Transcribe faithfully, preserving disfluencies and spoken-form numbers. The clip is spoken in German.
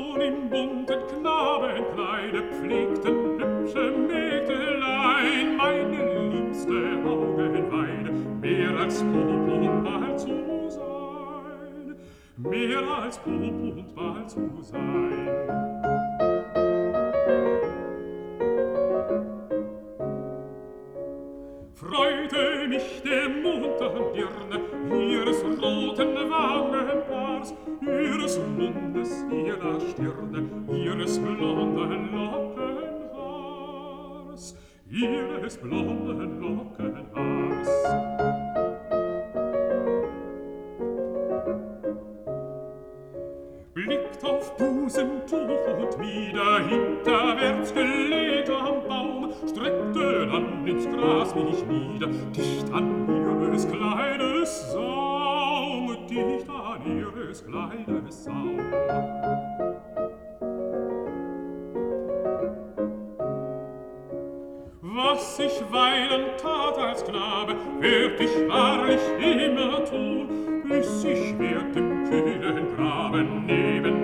schon im bunten Knabenkleide pflegten hübsche Mägdelein meine liebste Augenweide, mehr als Pop und Ball zu sein, mehr als Pop und Ball zu sein. Freute mich der muntern Dirne, ihres roten Wangenpaars, ihres Mundes, ihrer Stirne, ihres blonden Lockenhaars, ihres blonden Lockenhaars. Blickt auf Busentuch und Mieder, hinterwärts gelehnt am Baum, streckte dann ins Gras mich nieder, dicht an ihres Kleides Saum, dicht an ihres Kleides Saum. Was ich weilen tat als Knabe, werd ich wahrlich immer tun, bis ich werd im kühlen Graben neben